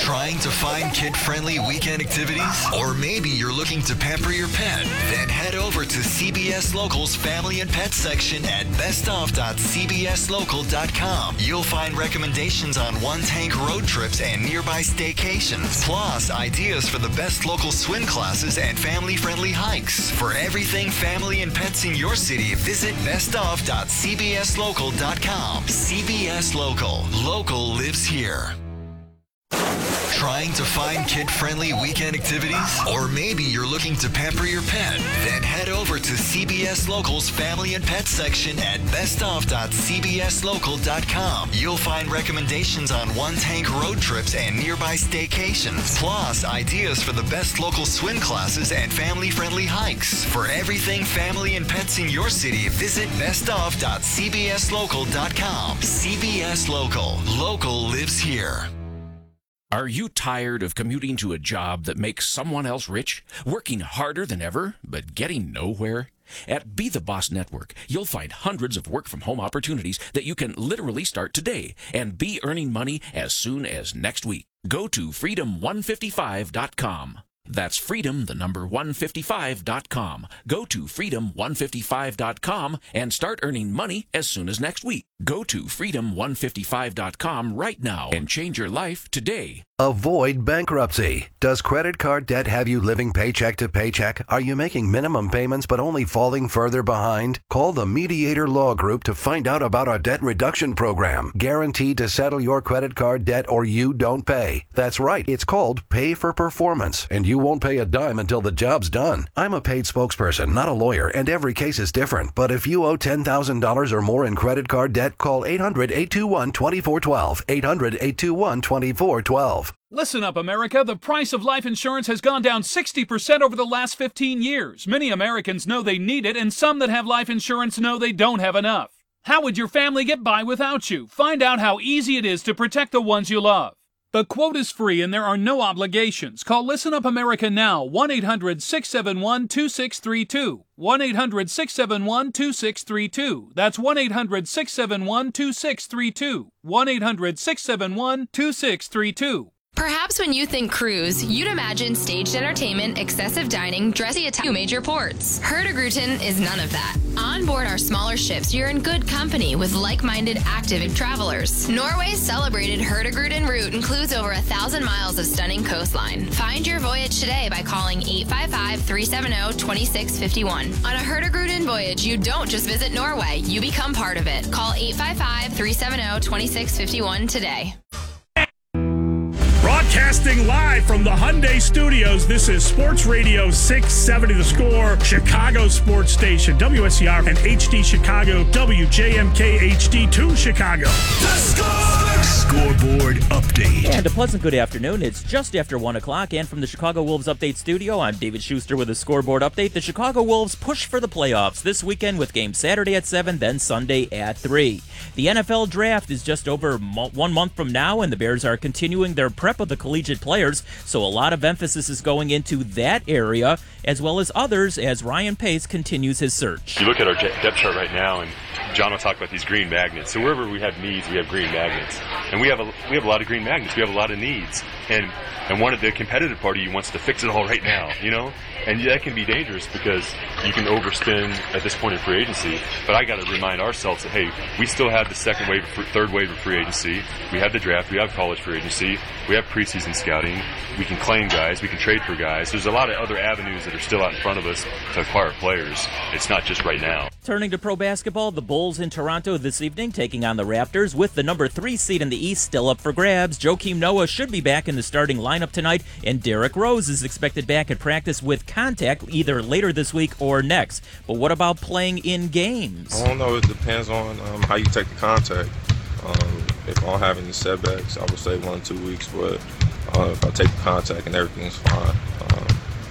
Trying to find kid-friendly weekend activities? Or maybe you're looking to pamper your pet? Then head over to CBS Local's Family and Pet section at bestof.cbslocal.com. You'll find recommendations on one-tank road trips and nearby staycations, plus ideas for the best local swim classes and family-friendly hikes. For everything family and pets in your city, visit bestof.cbslocal.com. CBS Local. Local lives here. Trying to find kid-friendly weekend activities? Or maybe you're looking to pamper your pet? Then head over to CBS Local's Family and Pet section at bestof.cbslocal.com. You'll find recommendations on one-tank road trips and nearby staycations, plus ideas for the best local swim classes and family-friendly hikes. For everything family and pets in your city, visit bestof.cbslocal.com. CBS Local. Local lives here. Are you tired of commuting to a job that makes someone else rich, working harder than ever, but getting nowhere? At Be the Boss Network, you'll find hundreds of work-from-home opportunities that you can literally start today and be earning money as soon as next week. Go to freedom155.com. That's freedom, the number 155.com. Go to freedom155.com and start earning money as soon as next week. Go to freedom155.com right now and change your life today. Avoid bankruptcy. Does credit card debt have you living paycheck to paycheck? Are you making minimum payments but only falling further behind? Call the Mediator Law Group to find out about our debt reduction program. Guaranteed to settle your credit card debt or you don't pay. That's right. It's called Pay for Performance, and you won't pay a dime until the job's done. I'm a paid spokesperson, not a lawyer, and every case is different. But if you owe $10,000 or more in credit card debt, call 800-821-2412. 800-821-2412. Listen up, America. The price of life insurance has gone down 60% over the last 15 years. Many Americans know they need it, and some that have life insurance know they don't have enough. How would your family get by without you? Find out how easy it is to protect the ones you love. The quote is free and there are no obligations. Call Listen Up America now, 1-800-671-2632. 1-800-671-2632. That's 1-800-671-2632. 1-800-671-2632. Perhaps when you think cruise, you'd imagine staged entertainment, excessive dining, dressy attire, major ports. Hurtigruten is none of that. On board our smaller ships, you're in good company with like-minded, active travelers. Norway's celebrated Hurtigruten route includes over 1,000 miles of stunning coastline. Find your voyage today by calling 855-370-2651. On a Hurtigruten voyage, you don't just visit Norway, you become part of it. Call 855-370-2651 today. Broadcasting live from the Hyundai Studios, this is Sports Radio 670 The Score, Chicago Sports Station, WSCR and HD Chicago, WJMK HD2 Chicago. The Score! Scoreboard update. And a pleasant good afternoon. It's just after 1 o'clock, and from the Chicago Wolves Update Studio, I'm David Schuster with a scoreboard update. The Chicago Wolves push for the playoffs this weekend with games Saturday at 7, then Sunday at 3. The NFL Draft is just over 1 month from now, and the Bears are continuing their prep of the collegiate players, so a lot of emphasis is going into that area, as well as others, as Ryan Pace continues his search. You look at our depth chart right now, and John will talk about these green magnets. So wherever we have needs, we have green magnets. And we have a lot of green magnets. We have a lot of needs. And one of the competitive party wants to fix it all right now, you know? And that can be dangerous because you can overspend at this point in free agency. But I got to remind ourselves that, hey, we still have the second wave, third wave of free agency. We have the draft. We have college free agency. We have preseason scouting. We can claim guys. We can trade for guys. There's a lot of other avenues that are still out in front of us to acquire players. It's not just right now. Turning to pro basketball, the Bulls in Toronto this evening taking on the Raptors with the number 3 seed in the East still up for grabs. Joakim Noah should be back in the starting lineup tonight, and Derrick Rose is expected back at practice with contact either later this week or next. But what about playing in games? I don't know. It depends on how you take the contact. If I don't have any setbacks, I would say 1 or 2 weeks. But if I take the contact and everything's fine, I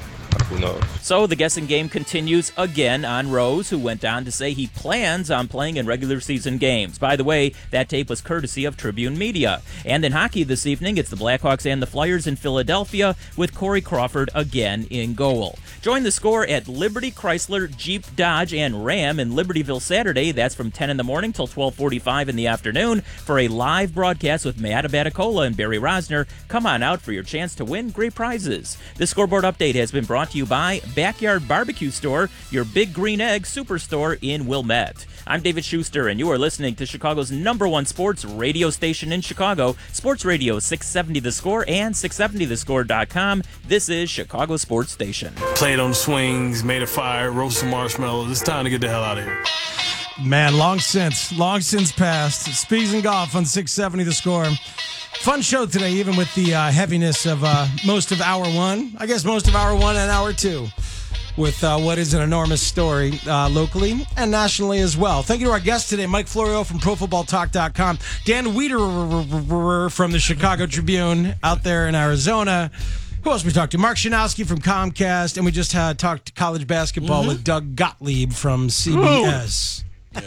who knows? So the guessing game continues again on Rose, who went on to say he plans on playing in regular season games. By the way, that tape was courtesy of Tribune Media. And in hockey this evening, it's the Blackhawks and the Flyers in Philadelphia, with Corey Crawford again in goal. Join the Score at Liberty, Chrysler, Jeep, Dodge, and Ram in Libertyville Saturday. That's from 10 in the morning till 12:45 in the afternoon for a live broadcast with Matt Abaticola and Barry Rosner. Come on out for your chance to win great prizes. This scoreboard update has been brought to you by Backyard Barbecue Store, your Big Green Egg superstore in Wilmette. I'm David Schuster, and you are listening to Chicago's #1 sports radio station in Chicago, Sports Radio 670 The Score and 670thescore.com. This is Chicago Sports Station. Played on swings, made a fire, roasted some marshmallows. It's time to get the hell out of here. Man, long since past. Speeds and Golf on 670 The Score. Fun show today, even with the heaviness of most of hour one. I guess most of hour one and hour two, with what is an enormous story locally and nationally as well. Thank you to our guest today, Mike Florio from ProFootballTalk.com, Dan Wiederer from the Chicago Tribune out there in Arizona. Who else we talked to? Mark Shanowski from Comcast, and we just talked college basketball with Doug Gottlieb from CBS.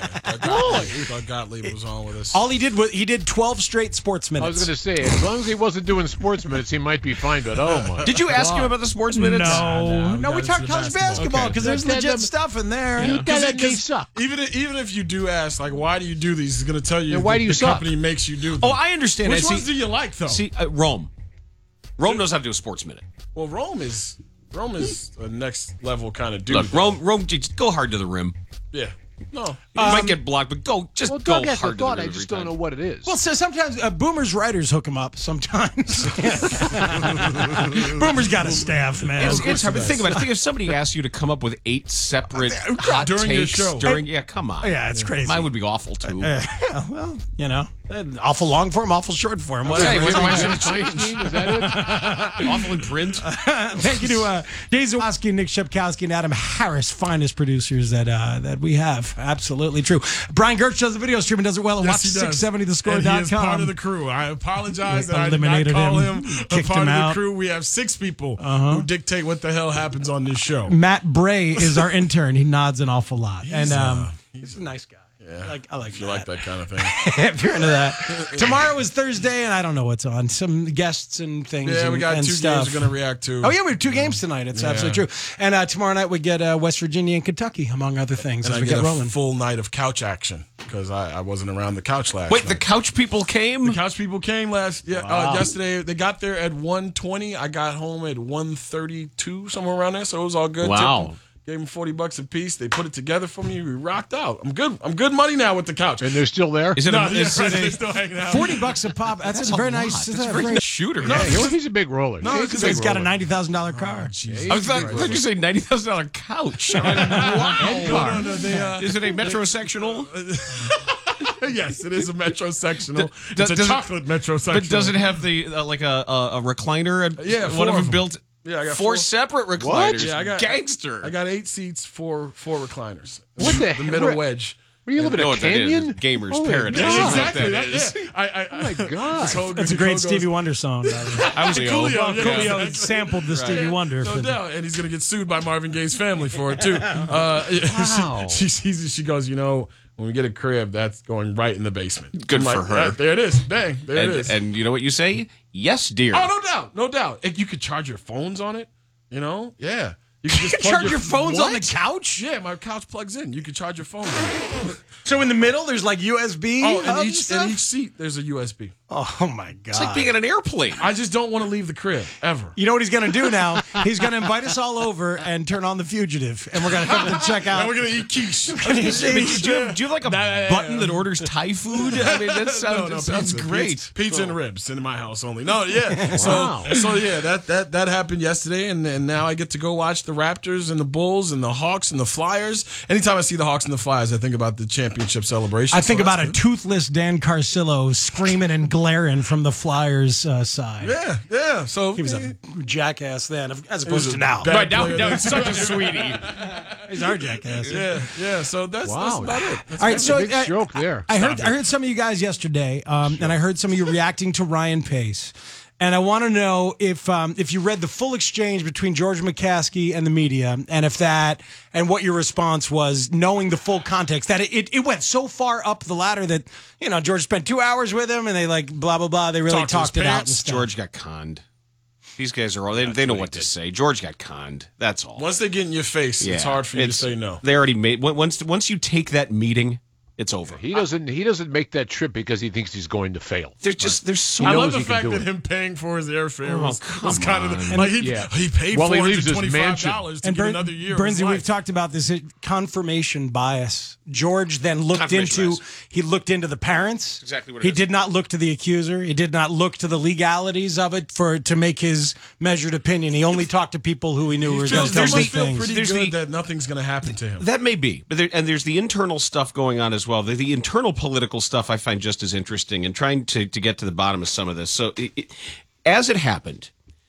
Doug Gottlieb was on with us. All he did was he did 12 straight sports minutes. I was going to say, as long as he wasn't doing sports minutes, he might be fine. But oh my! Did you ask him about the sports minutes? No, we talked college basketball because there's legit stuff in there. You tell them they suck. Even if you do ask, like, why do you do these? He's going to tell you why do you the suck? company makes you do them. Oh, I understand. Which ones do you like though? See, Rome. Rome knows how to do a sports minute. Well, Rome is a next level kind of dude. Look, Rome, just go hard to the rim. Yeah. No, you might get blocked, but go Doug go has hard a thought. to the rim. I just don't know what it is. Well, so sometimes Boomer's writers hook him up. Sometimes Boomer's got a staff, man. It's hard. But think about it. Think if somebody asked you to come up with 8 separate hot during takes your show. Come on. Yeah, it's crazy. Mine would be awful too. Well, you know, awful long for him, awful short for him. Whatever. Hey, Is that it? Awful in print. Thank you to Dave Zawadzki, Nick Shepkowski, and Adam Harris, finest producers that we have. Absolutely true. Brian Gertz does the video stream and does it well at watch670thescore.com. He is part of the crew. I apologize that I did eliminated not call him, him kicked part him of out. the crew. We have 6 people who dictate what the hell happens on this show. Matt Bray is our intern. He nods an awful lot. He's a nice guy. Yeah. I like if you like that kind of thing. If you're into that. Tomorrow is Thursday, and I don't know what's on. Some guests and things. Yeah, we got 2 stuff. games we're going to react to. Oh, yeah, we have 2 games tonight. It's absolutely true. And tomorrow night we get West Virginia and Kentucky, among other things, and as I we get get rolling. a full night of couch action because I wasn't around the couch last Wait, night. the couch people came? The couch people came yesterday. They got there at 1:20. I got home at 1:32, somewhere around there, so it was all good. Wow. Gave them $40 a piece. They put it together for me. We rocked out. I'm good. I'm good money now with the couch. And they're still there? Is it they're still hanging out. $40 a pop. That's a very nice. That's a very shooter. No, he's a big roller. No, He's got a $90,000 car. I thought you say $90,000 couch. Wow. No, is it a metrosectional? Yes, it is a metrosectional. It's a chocolate metrosectional. But does it have the like a recliner? Yeah, one of them them. built. Yeah, I got 4 separate recliners. What? Yeah, I got gangster. I got 8 seats, 4 recliners. What the middle wedge. Were you living in a canyon? Gamers paradise. Yeah, exactly. That is. Oh my God. That's a great Stevie Wonder song. I was Coolio sampled the Stevie Wonder. No doubt. And he's going to get sued by Marvin Gaye's family for it, too. Wow. She goes, when we get a crib, that's going right in the basement. Good I'm for her. There it is. Bang. There it is. And you know what you say? Yes, dear. Oh, no doubt. No doubt. You could charge your phones on it, Yeah. You can just charge your phones on the couch? Yeah, my couch plugs in. You can charge your phone. So in the middle, there's like USB. In each seat, there's a USB. Oh my God! It's like being in an airplane. I just don't want to leave the crib ever. You know what he's going to do now? He's going to invite us all over and turn on The Fugitive, and we're going to have to check out. And we're going to eat quiche. Do you have like a button that orders Thai food? I mean, that sounds great. Pizza and ribs in my house only. No, yeah. So yeah, that happened yesterday, and now I get to go watch the Raptors and the Bulls and the Hawks and the Flyers. Anytime I see the Hawks and the Flyers, I think about the championship celebration. I think about a toothless Dan Carcillo screaming and glaring from the Flyers' side. Yeah. So he was a jackass then, as opposed to now. Right now, he's such a sweetie. He's our jackass. Yeah. So that's about it. All right, so big stroke there. I heard some of you guys yesterday, and I heard some of you reacting to Ryan Pace. And I want to know if you read the full exchange between George McCaskey and the media, and what your response was, knowing the full context, that it went so far up the ladder that, George spent 2 hours with him and they blah, blah, blah. They really talked it out and stuff. George got conned. These guys are all, they know what to say. George got conned. That's all. Once they get in your face, it's hard for you to say no. They already made, once you take that meeting, it's over. He doesn't make that trip because he thinks he's going to fail. There's so I love the fact that him paying for his airfare was kind of he paid $425 to get another year. Brinzy, we've talked about this confirmation bias. George then looked into the parents. Exactly what he did not look to the accuser. He did not look to the legalities of it to make his measured opinion. He only talked to people who he knew were going to tell him things. Pretty good that nothing's going to happen to him. That may be, but there's the internal stuff going on as well. The internal political stuff I find just as interesting, and trying to get to the bottom of some of this. So, as it happened,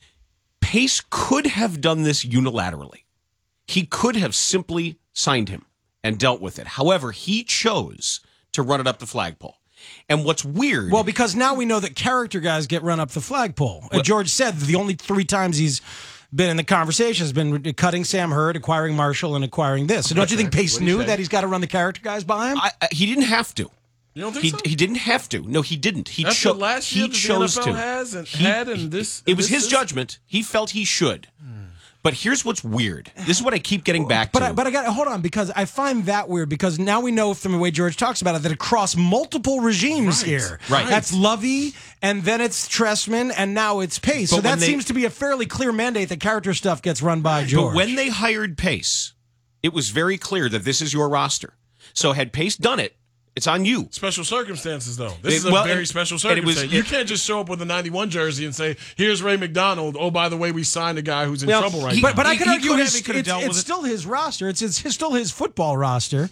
Pace could have done this unilaterally. He could have simply signed him and dealt with it. However, he chose to run it up the flagpole. And what's weird... Well, because now we know that character guys get run up the flagpole. George said the only 3 times he's been in the conversation has been cutting Sam Hurd, acquiring Marshall, and acquiring this. So don't you think Pace knew that he's got to run the character guys by him? He didn't have to. You don't think so? He didn't have to. No, he didn't. He That's what last year the chose NFL to. It was his judgment. He felt he should. But here's what's weird. This is what I keep getting back to. But I got hold on, because I find that weird, because now we know from the way George talks about it that across multiple regimes here. Right. That's Lovey, and then it's Trestman, and now it's Pace. So that seems to be a fairly clear mandate that character stuff gets run by George. But when they hired Pace, it was very clear that this is your roster. So had Pace done it, it's on you. Special circumstances, though. This is a very special circumstance. You can't just show up with a 91 jersey and say, here's Ray McDonald. Oh, by the way, we signed a guy who's in trouble right now. But I can argue it's still his roster. It's still his football roster.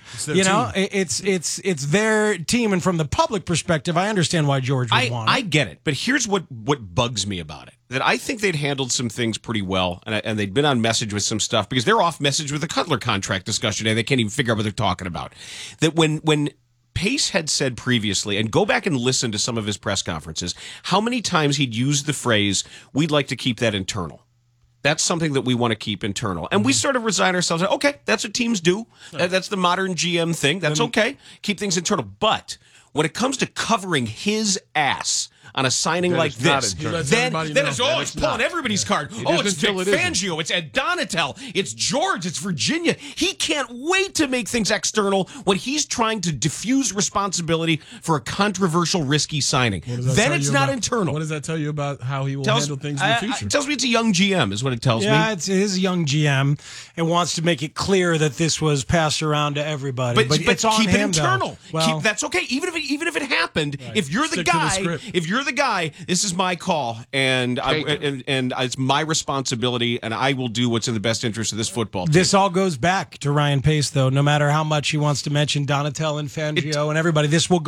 It's their team. And from the public perspective, I understand why George would want it. I get it. But here's what bugs me about it. That I think they'd handled some things pretty well, and they'd been on message with some stuff, because they're off message with the Cutler contract discussion, and they can't even figure out what they're talking about. That when Pace had said previously, and go back and listen to some of his press conferences, how many times he'd used the phrase, we'd like to keep that internal. That's something that we want to keep internal. And we sort of resign ourselves, okay, that's what teams do. That's the modern GM thing. That's okay. Keep things internal. But when it comes to covering his ass on a signing like this, then it's pulling everybody's card. It's Vic Fangio, it's Ed Donatel, it's George, it's Virginia. He can't wait to make things external when he's trying to diffuse responsibility for a controversial, risky signing. Then it's not internal. What does that tell you about how he will handle things in the future? It tells me it's a young GM, is what it tells me. Yeah, it is a young GM and wants to make it clear that this was passed around to everybody. But it's on keep him, it internal. Well, that's okay. Even if it happened, if you're the guy, this is my call, and it's my responsibility, and I will do what's in the best interest of this football team. This all goes back to Ryan Pace, though. No matter how much he wants to mention Donatel and Fangio and everybody, this will go